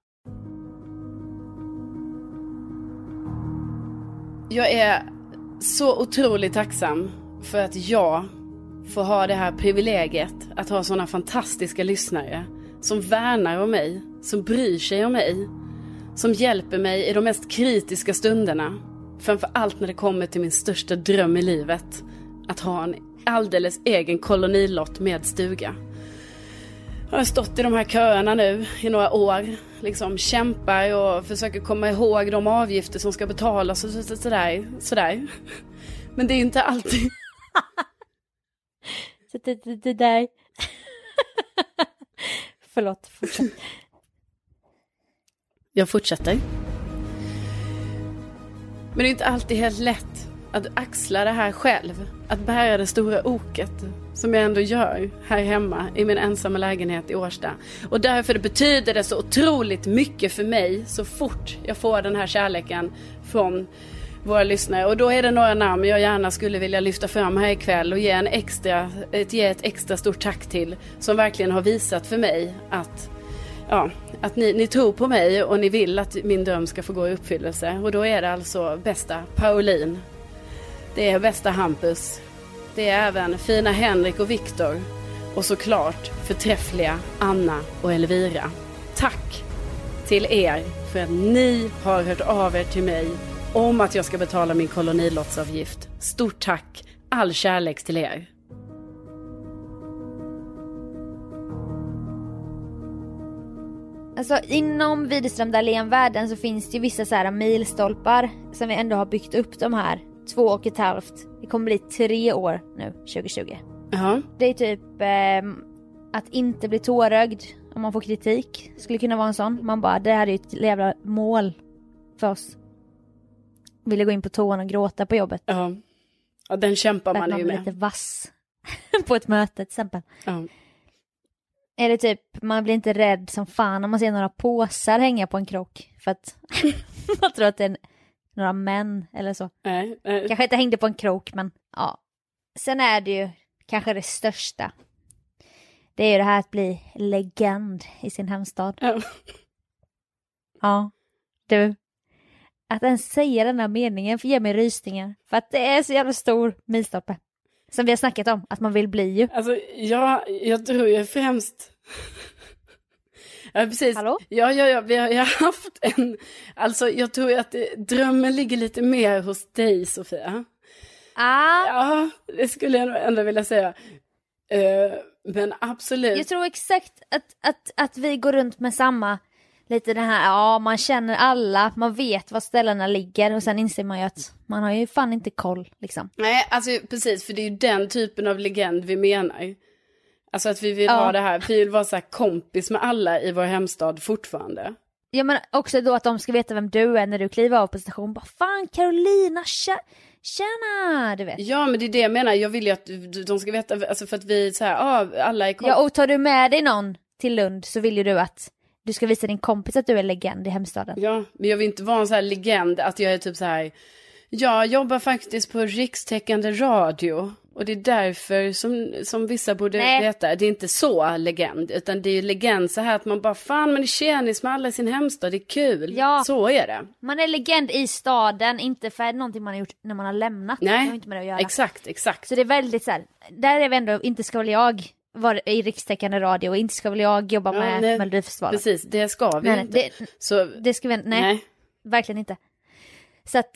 S5: Jag är så otroligt tacksam för att jag får ha det här privilegiet att ha sådana fantastiska lyssnare som värnar om mig, som bryr sig om mig, som hjälper mig i de mest kritiska stunderna. Framför allt när det kommer till min största dröm i livet, att ha en alldeles egen kolonilott med stuga. Jag har stått i de här köerna nu i några år, liksom kämpar och försöker komma ihåg de avgifter som ska betalas och sådär. Men det är inte alltid.
S6: Det där. Förlåt, fortsätt.
S5: Jag fortsätter. Men det är inte alltid helt lätt att axla det här själv. Att bära det stora oket som jag ändå gör här hemma i min ensamma lägenhet i Årsta. Och därför betyder det så otroligt mycket för mig så fort jag får den här kärleken från våra lyssnare. Och då är det några namn jag gärna skulle vilja lyfta fram här ikväll och ge ett extra stort tack till, som verkligen har visat för mig att ni tror på mig och ni vill att min dröm ska få gå i uppfyllelse. Och då är det alltså bästa Pauline. Det är bästa Hampus. Det är även fina Henrik och Viktor. Och såklart förträffliga Anna och Elvira. Tack till er för att ni har hört av er till mig om att jag ska betala min kolonilottsavgift. Stort tack. All kärlek till er.
S6: Alltså inom Widerström Dahlén-världen så finns det ju vissa så här milstolpar som vi ändå har byggt upp de här 2,5. Det kommer bli 3 år nu, 2020.
S5: Ja.
S6: Det är typ att inte bli tårögd om man får kritik. Skulle kunna vara en sån. Man bara, det här är ju ett jävla mål för oss. Ville gå in på tån och gråta på jobbet.
S5: Ja, den kämpar man ju med.
S6: Man blir lite vass på ett möte till exempel.
S5: Ja.
S6: Eller typ, man blir inte rädd som fan om man ser några påsar hänga på en krock. För att man tror att det är några män eller så.
S5: Nej.
S6: Kanske inte hängde på en krok, men ja. Sen är det ju kanske det största. Det är ju det här att bli legend i sin hemstad.
S5: Ja.
S6: Ja, du. Att ens säga den här meningen ger mig rysningar. För att det är så jävla stor milstolpe. Som vi har snackat om, att man vill bli ju.
S5: Alltså, jag tror ju främst... Ja, precis.
S6: Hallå?
S5: Ja, vi har haft en... Alltså, jag tror att drömmen ligger lite mer hos dig, Sofia. Ja, det skulle jag nog ändå vilja säga. Men absolut.
S6: Jag tror exakt att vi går runt med samma... Lite det här, man känner alla, man vet var ställena ligger och sen inser man ju att man har ju fan inte koll liksom.
S5: Nej, alltså precis, för det är ju den typen av legend vi menar. Alltså att vi vill ha det här, vi vill vara så här kompis med alla i vår hemstad fortfarande.
S6: Ja, men också då att de ska veta vem du är när du kliver av på station. Bara, fan Carolina, tjena, du vet.
S5: Ja, men det är det jag menar, jag vill ju att de ska veta, alltså för att vi så här, alla är kompis.
S6: Ja, och tar du med dig någon till Lund så vill ju du att du ska visa din kompis att du är legend i hemstaden.
S5: Ja, men jag vill inte vara en så här legend att jag är typ så här. Jag jobbar faktiskt på rikstäckande radio. Och det är därför som vissa borde veta. Det är inte så legend. Utan det är ju legend så här att man bara, fan man är tjänis med alla i sin hemstad. Det är kul. Ja. Så är det.
S6: Man är legend i staden, inte för någonting man har gjort när man har lämnat.
S5: Nej,
S6: det har inte med det att göra.
S5: Exakt.
S6: Så det är väldigt så här, där är vi ändå, inte ska väl jag vara i rikstäckande radio och inte ska väl jag jobba med Melodifestivalen.
S5: Precis, det ska vi inte.
S6: Det ska vi nej, verkligen inte. Så att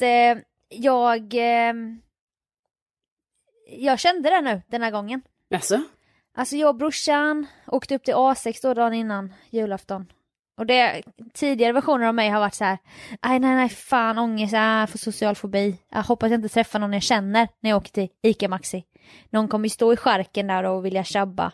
S6: jag kände det nu den här gången. Alltså jag och brorsan åkte upp till A6 då dagen innan julafton. Och det tidigare versioner av mig har varit så här: nej, fan ångest, jag får social fobi. Jag hoppas jag inte träffar någon jag känner när jag åker till Ica Maxi. någon kommer ju stå i skärken där och vilja tjabba.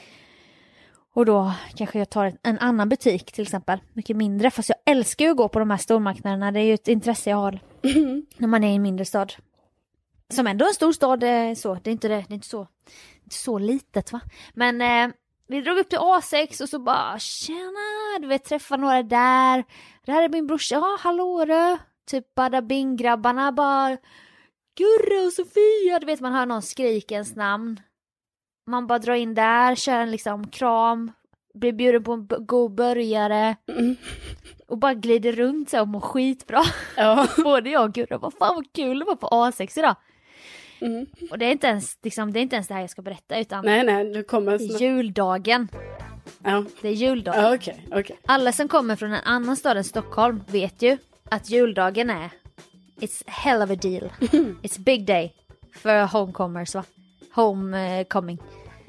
S6: Och då kanske jag tar en annan butik till exempel. Mycket mindre. Fast jag älskar ju att gå på de här stormarknaderna. Det är ju ett intresse jag har. När man är i en mindre stad. Som ändå en stor stad. Så. Det är inte så litet va. Men vi drog upp till A6 och så bara tjena. Du vet träffa några där. Det här är min brorsa. Ja hallå då. Typ Badabing-grabbarna bara. Gurra och Sofia. Du vet man hör någon skrika ens namn. Man bara drar in där, kör en liksom kram, blir bjuden på en god burgare och bara glider runt så och mår skitbra. Ja. Både jag och Gurra, vad fan vad kul det var på A6 idag. Och det är inte ens liksom, det är inte ens det här jag ska berätta utan
S5: nej, du kommer
S6: det är juldagen.
S5: Ja.
S6: Det är juldagen.
S5: Ja, okej.
S6: Alla som kommer från en annan stad än Stockholm vet ju att juldagen är it's hell of a deal. It's big day för homecomers va? Homecoming.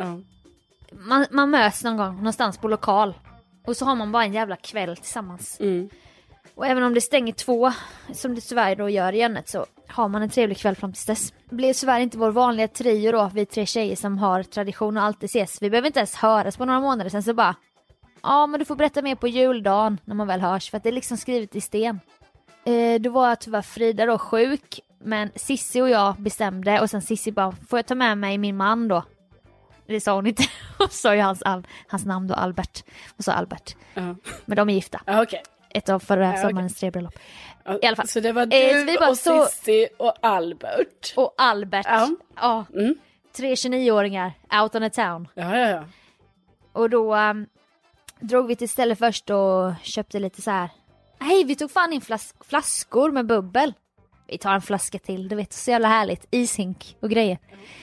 S6: Man möts någon gång någonstans på lokal. Och så har man bara en jävla kväll tillsammans. Och även om det stänger 2, som det tyvärr då gör i Jönnet, så har man en trevlig kväll fram tills dess. Det blir tyvärr inte vår vanliga trio då, vi 3 tjejer som har tradition och alltid ses. Vi behöver inte ens höras på några månader sen så bara ja men du får berätta mer på juldagen när man väl hörs. För att det är liksom skrivet i sten. Då var tyvärr Frida då sjuk. Men Sissi och jag bestämde. Och sen Sissi bara, får jag ta med mig min man då? Det sa hon inte. Och så är hans namn då Albert. Och så Albert. Men de är gifta.
S5: Okay.
S6: Ett av förra sommarens 3 bröllop.
S5: I alla fall. Så det var du och Sissi och Albert.
S6: Och Albert. Ja. 3 29-åringar out on a town.
S5: Ja.
S6: Och då drog vi till stället först och köpte lite så här. Hej, vi tog fan in flaskor med bubbel. Vi tar en flaska till, du vet, så jävla härligt. Ishink och grejer.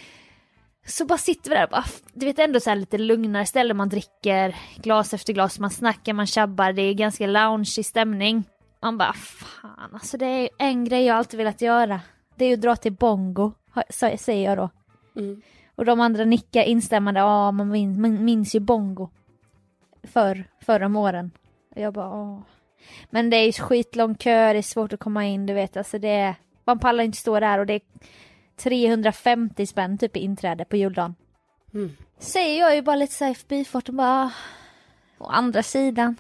S6: Så bara sitter vi där, bara, du vet ändå så här lite lugnare ställe. Man dricker glas efter glas, man snackar, man tjabbar. Det är ganska lounge i stämning. Man bara, fan, alltså det är en grej jag alltid velat göra. Det är ju att dra till bongo, säger jag då. Och de andra nickar instämmande, ja man minns ju bongo. Förra om åren. Och jag bara, åh. Men det är ju skitlång kö, det är svårt att komma in, du vet. Alltså det är, man pallar inte stå där och det är 350 spänn typ i inträde på juldagen. Säger jag ju bara lite så här förbifart och bara, å andra sidan.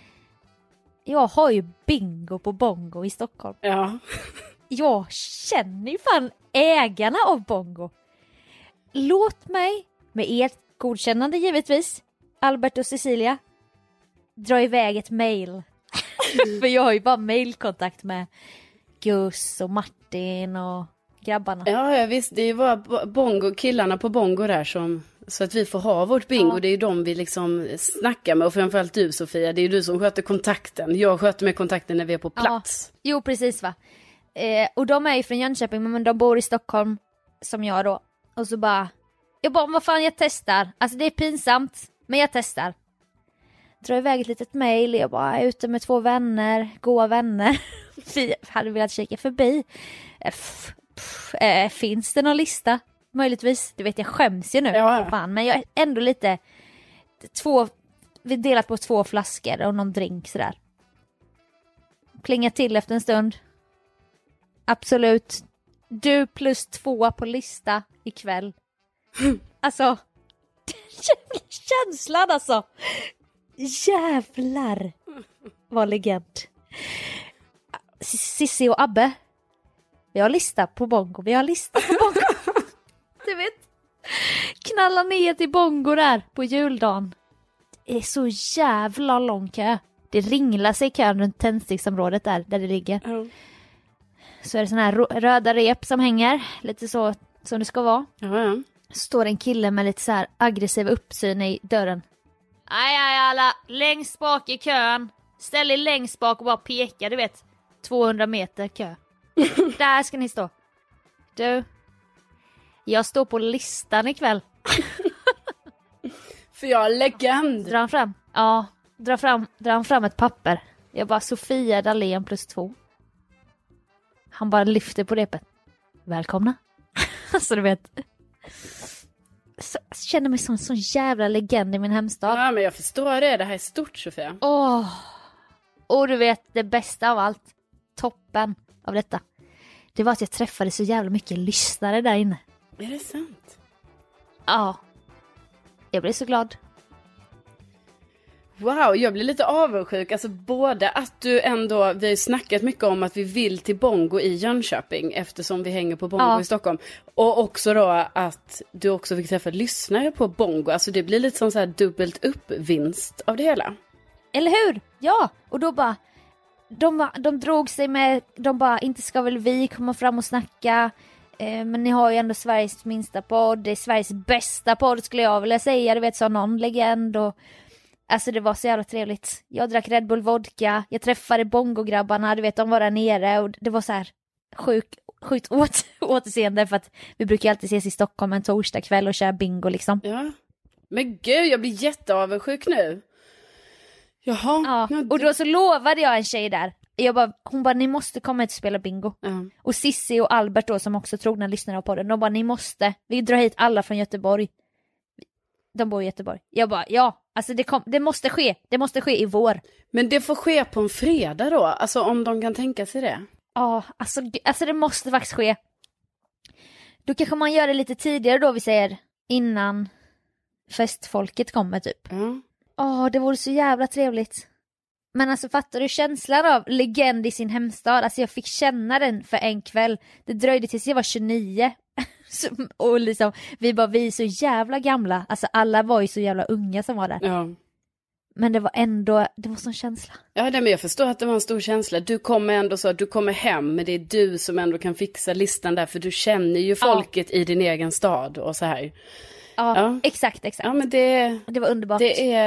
S6: Jag har ju bingo på bongo i Stockholm.
S5: Ja.
S6: Jag känner ju fan ägarna av bongo. Låt mig, med ert godkännande givetvis, Albert och Cecilia, dra iväg ett mejl. För jag har ju bara mejlkontakt med Gus och Martin och grabbarna.
S5: Ja visst, det är ju bara killarna på bongo där som, så att vi får ha vårt bingo. Ja. Det är ju de vi liksom snackar med, och framförallt du Sofia, det är ju du som sköter kontakten. Jag sköter med kontakten när vi är på plats. Ja.
S6: Jo precis va. Och de är ju från Jönköping men de bor i Stockholm som jag då. Och så bara, vad fan jag testar. Alltså det är pinsamt men jag testar. Drar iväg ett litet mejl. Jag bara är ute med 2 vänner. Goda vänner. Vi hade velat kika förbi. Finns det någon lista? Möjligtvis. Du vet jag skäms ju nu. Ja. Fan, men jag är ändå lite. Vi delat på 2 flaskor och någon drink sådär. Plingar till efter en stund. Absolut. Du plus 2 på lista ikväll. Alltså. Känslan alltså. Jävlar. Vad legend. Sissi och Abbe. Vi har lista på bongo. Du vet. Knalla ner till bongo där på juldagen. Det är så jävla lång kö. Det ringlar sig kön runt tändsticksområdet där det ligger. Så är det såna här röda rep som hänger. Lite så som det ska vara. Står en kille med lite så här aggressiv uppsyn i dörren. Aj alla, längst bak i kön. Ställ er längst bak och bara peka, du vet. 200 meter kö. Där ska ni stå. Du, jag står på listan ikväll.
S5: För jag är legend.
S6: Dra fram ett papper. Jag bara, Sofia Dalén plus 2. Han bara lyfter på repet. Välkomna. Alltså du vet. Jag känner mig som en sån jävla legend i min hemstad.
S5: Ja men jag förstår det. Det här är stort Sofia.
S6: Och du vet det bästa av allt. Toppen av detta. Det var att jag träffade så jävla mycket lyssnare där inne.
S5: Är det sant?
S6: Ja. Jag blev så glad.
S5: Wow, jag blir lite avundsjuk. Alltså både att du ändå, vi har snackat mycket om att vi vill till Bongo i Jönköping eftersom vi hänger på Bongo i Stockholm. Och också då att du också fick träffa lyssnare på Bongo. Alltså det blir lite som så här dubbelt upp vinst av det hela.
S6: Eller hur? Ja, och då bara... De drog sig med... De bara, inte ska väl vi komma fram och snacka... Men ni har ju ändå Sveriges minsta podd. Det är Sveriges bästa podd skulle jag vilja säga. Du vet, så någon legend och... Alltså det var så jävla trevligt. Jag drack Red Bull vodka. Jag träffade Bongo-grabbarna. Du vet, de var där nere. Och det var så här sjukt återseende. För att vi brukar alltid ses i Stockholm en torsdag kväll och köra bingo liksom.
S5: Ja. Men gud, jag blir jätteavundsjuk nu. Jaha.
S6: Ja. Och då så lovade jag en tjej där. Hon bara, ni måste komma hit och spela bingo. Och Sissi och Albert då, som också trogna lyssnare på den. De bara, ni måste. Vi drar hit alla från Göteborg. De bor i Göteborg. Jag bara, ja. Alltså det måste ske. Det måste ske i vår.
S5: Men det får ske på en fredag då? Alltså om de kan tänka sig det?
S6: Ja, alltså det måste faktiskt ske. Då kanske man gör det lite tidigare då, vi säger. Innan festfolket kommer typ. Det vore så jävla trevligt. Men alltså fattar du känslan av legend i sin hemstad? Alltså jag fick känna den för en kväll. Det dröjde tills jag var 29. Och liksom, vi är så jävla gamla. Alltså alla var ju så jävla unga som var där.
S5: Ja.
S6: Men det var sån känsla.
S5: Ja, men jag förstår att det var en stor känsla. Du kommer ändå så att du kommer hem, men det är du som ändå kan fixa listan där. För du känner ju folket i din egen stad och så här.
S6: Ja. Exakt.
S5: Ja, men det
S6: var underbart.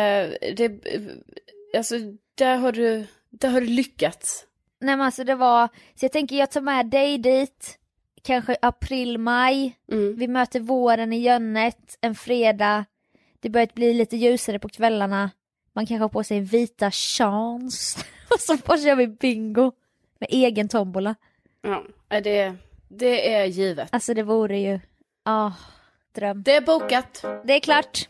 S5: Alltså, där har du lyckats.
S6: Nej men alltså det var, så jag tänker jag tar med dig dit. Kanske april, maj. Vi möter våren i Jönnet en fredag. Det börjar bli lite ljusare på kvällarna. Man kanske har på sig vita chans. Och så kör vi bingo. Med egen tombola.
S5: Ja, det är givet.
S6: Alltså det vore ju... dröm.
S5: Det är bokat.
S6: Det är klart.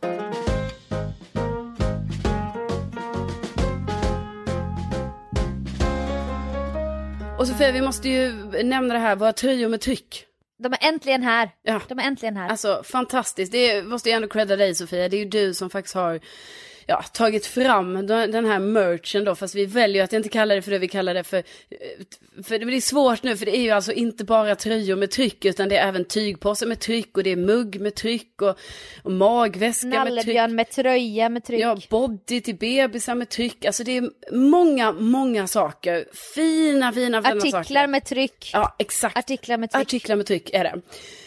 S5: Och Sofia, vi måste ju nämna det här, våra tröjor med tryck.
S6: De är äntligen här.
S5: Ja.
S6: De är äntligen här.
S5: Alltså, fantastiskt. Det måste jag ändå credda dig, Sofia. Det är ju du som faktiskt har tagit fram den här merchen då. Fast vi väljer att inte kalla det för det, vi kallar det för det är svårt nu, för det är ju alltså inte bara tröjor med tryck, utan det är även tygpåsar med tryck, och det är mugg med tryck och magväska med tryck.
S6: Nallebjörn med tröja med tryck.
S5: Ja, body till bebisar med tryck. Alltså det är många saker. Fina
S6: artiklar
S5: saker.
S6: med tryck.
S5: Ja, exakt.
S6: Artiklar med tryck
S5: är det.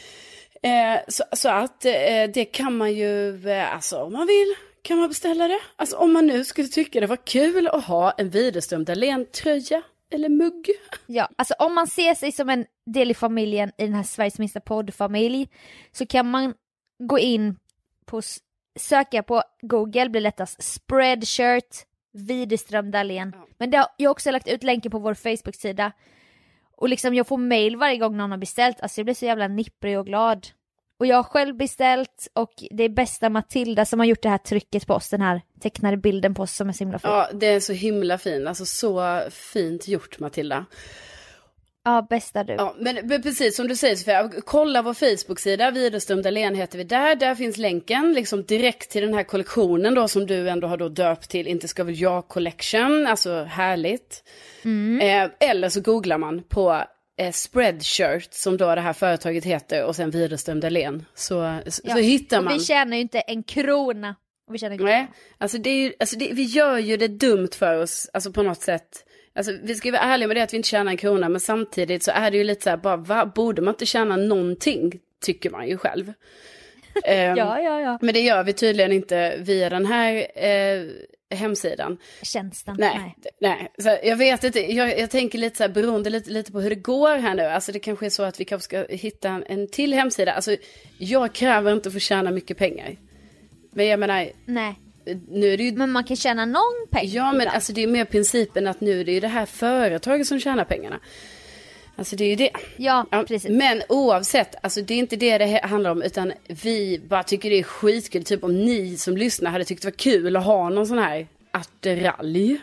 S5: Så att det kan man ju, alltså om man vill kan man beställa det. Alltså om man nu skulle tycka det var kul att ha en Widerström Dahlén-tröja eller mugg.
S6: Ja, alltså om man ser sig som en del i familjen i den här Sveriges minsta poddfamilj, så kan man gå in på, söka på Google, blir lättast Spreadshirt Widerström Dahlén. Ja. Men jag har också lagt ut länken på vår Facebook-sida. Och liksom jag får mail varje gång någon har beställt. Alltså jag blir så jävla nipprig och glad. Och jag har själv beställt, och det är bästa Matilda som har gjort det här trycket på oss, den här tecknade bilden på oss som är så himla fin.
S5: Ja, det är så himla fin. Alltså så fint gjort, Matilda.
S6: Ja, bästa du.
S5: Ja, men precis som du säger, Sofia, kolla vår Facebook-sida, Widerström Dahlén heter vi där. Där finns länken liksom direkt till den här kollektionen då, som du ändå har då döpt till Inte ska väl jag collection. Alltså härligt. Eller så googlar man på Spreadshirt, som då det här företaget heter, och sen Widerström Dahlén. Så hittar man.
S6: Och vi tjänar ju inte en krona.
S5: Nej, alltså vi gör ju det dumt för oss, alltså på något sätt. Alltså vi ska ju vara ärliga med det, att vi inte tjänar en krona, men samtidigt så är det ju lite så här, bara borde man inte tjäna någonting, tycker man ju själv.
S6: Ja.
S5: Men det gör vi tydligen inte via den här hemsidan.
S6: Tjänsten.
S5: Nej. Så jag vet inte, jag tänker lite så här, beroende lite på hur det går här nu. Alltså det kanske är så att vi kanske ska hitta en till hemsida. Alltså jag kräver inte för att tjäna mycket pengar. Men jag menar...
S6: Nej.
S5: Nu är det ju...
S6: Men man kan tjäna någon pengar.
S5: Ja, men alltså det är mer principen att nu är det ju det här företaget som tjänar pengarna. Alltså det är ju det.
S6: Ja, precis.
S5: Men oavsett, alltså det är inte det handlar om, utan vi bara tycker det är skitkul. Typ om ni som lyssnar hade tyckt det var kul att ha någon sån här attiralj.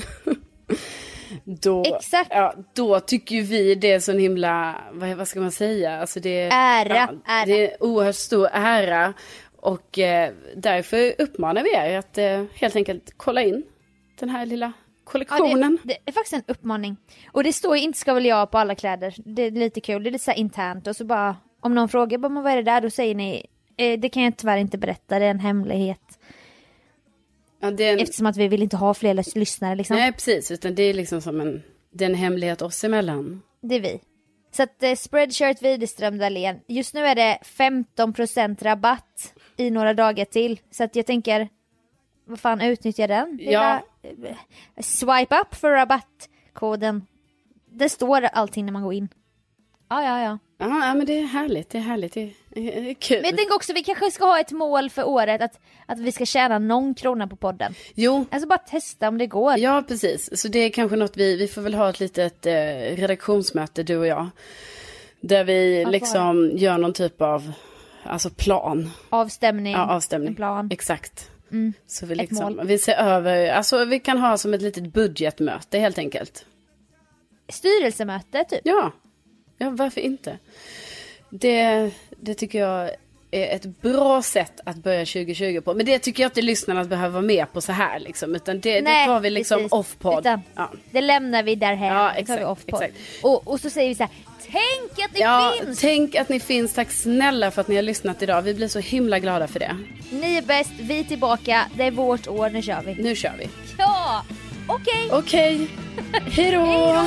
S6: Exakt.
S5: Ja, då tycker vi det är sån himla, vad ska man säga? Alltså det är
S6: ära.
S5: Det är oerhört stor ära. Och därför uppmanar vi er att helt enkelt kolla in den här lilla kollektionen.
S6: Ja, det är faktiskt en uppmaning. Och det står ju inte ska väl jag på alla kläder. Det är lite kul, det är lite så här internt. Och så bara, om någon frågar vad är det där, då säger ni det kan jag tyvärr inte berätta, det är en hemlighet.
S5: Ja,
S6: eftersom att vi vill inte ha fler lyssnare liksom.
S5: Nej, precis, utan det är liksom som en hemlighet oss emellan.
S6: Det är vi. Så att Spreadshirt Widerström Dahlén. Just nu är det 15% rabatt i några dagar till. Så att jag tänker, vad fan, utnyttja den?
S5: Ja.
S6: Swipe up för rabattkoden. Det står allting när man går in. Ja.
S5: Ja, men det är härligt, det är kul.
S6: Men jag tänker också, vi kanske ska ha ett mål för året att vi ska tjäna någon krona på podden.
S5: Jo.
S6: Alltså bara testa om det går.
S5: Ja, precis. Så det är kanske något vi får väl ha ett litet redaktionsmöte, du och jag. Där vi liksom gör någon typ av plan.
S6: Avstämning.
S5: Ja, avstämning.
S6: En plan.
S5: Exakt. Så vi
S6: mål.
S5: vi ser över, alltså vi kan ha som ett litet budgetmöte helt enkelt.
S6: Styrelsemöte typ.
S5: Ja, varför inte? Det tycker jag är ett bra sätt att börja 2020 på. Men det tycker jag inte lyssnarna behöver vara med på så här liksom. Utan det tar vi liksom off-podd.
S6: Ja. Det lämnar vi därhen.
S5: Ja, exakt.
S6: Och så säger vi så här, tänk att ni finns!
S5: Tänk att ni finns. Tack snälla för att ni har lyssnat idag. Vi blir så himla glada för det.
S6: Ni är bäst, vi är tillbaka. Det är vårt år, nu kör vi.
S5: Nu kör vi.
S6: Ja, okej.
S5: Hej då!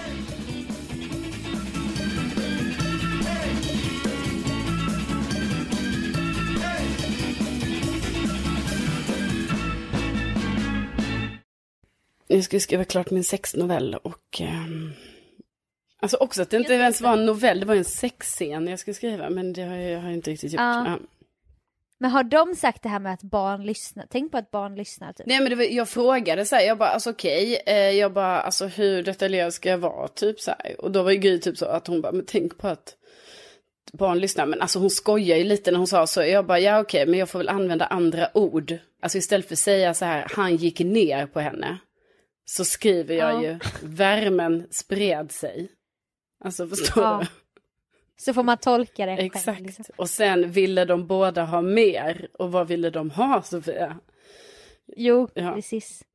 S5: Jag ska skriva klart min sexnovell och alltså också att det inte ens var en novell, det var en sexscen jag ska skriva, men det har jag inte riktigt gjort. Ja.
S6: Men har de sagt det här med att barn lyssnar? Tänk på att barn lyssnar typ.
S5: Nej, men jag frågade så här, jag bara alltså okej, jag bara alltså hur detaljerad ska jag vara typ så här, och då var ju Gry typ så att hon bara, men tänk på att barn lyssnar, men alltså hon skojar ju lite när hon sa så. Jag bara, ja okej, men jag får väl använda andra ord. Alltså istället för att säga så här, han gick ner på henne, så skriver jag ju, värmen spred sig. Alltså förstår du?
S6: Så får man tolka det.
S5: Exakt.
S6: Själv, liksom.
S5: Och sen ville de båda ha mer. Och vad ville de ha, Sofia?
S6: Jo, precis.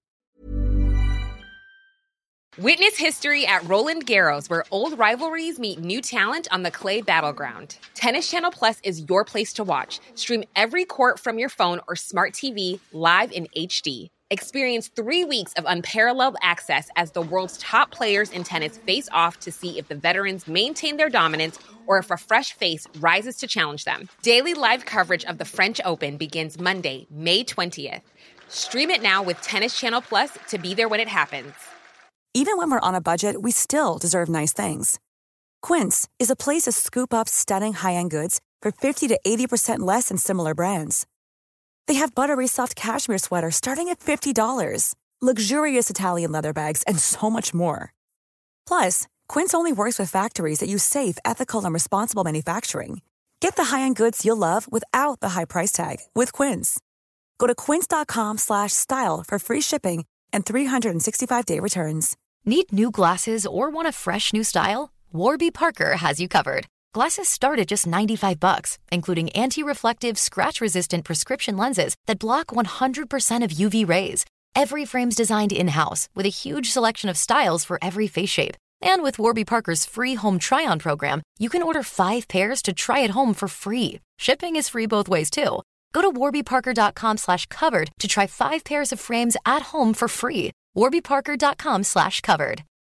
S7: Witness history at Roland Garros, where old rivalries meet new talent on the clay battleground. Tennis Channel Plus is your place to watch. Stream every court from your phone or smart TV live in HD. Experience 3 weeks of unparalleled access as the world's top players in tennis face off to see if the veterans maintain their dominance or if a fresh face rises to challenge them. Daily live coverage of the French Open begins Monday, May 20th. Stream it now with Tennis Channel Plus to be there when it happens.
S8: Even when we're on a budget, we still deserve nice things. Quince is a place to scoop up stunning high-end goods for 50 to 80% less than similar brands. They have buttery soft cashmere sweaters starting at $50, luxurious Italian leather bags, and so much more. Plus, Quince only works with factories that use safe, ethical, and responsible manufacturing. Get the high-end goods you'll love without the high price tag with Quince. Go to quince.com/style for free shipping and 365-day returns.
S9: Need new glasses or want a fresh new style? Warby Parker has you covered. Glasses start at just $95, including anti-reflective, scratch-resistant prescription lenses that block 100% of UV rays. Every frame's designed in-house with a huge selection of styles for every face shape. And with Warby Parker's free home try-on program, you can order 5 pairs to try at home for free. Shipping is free both ways, too. Go to warbyparker.com/covered to try 5 pairs of frames at home for free. warbyparker.com/covered.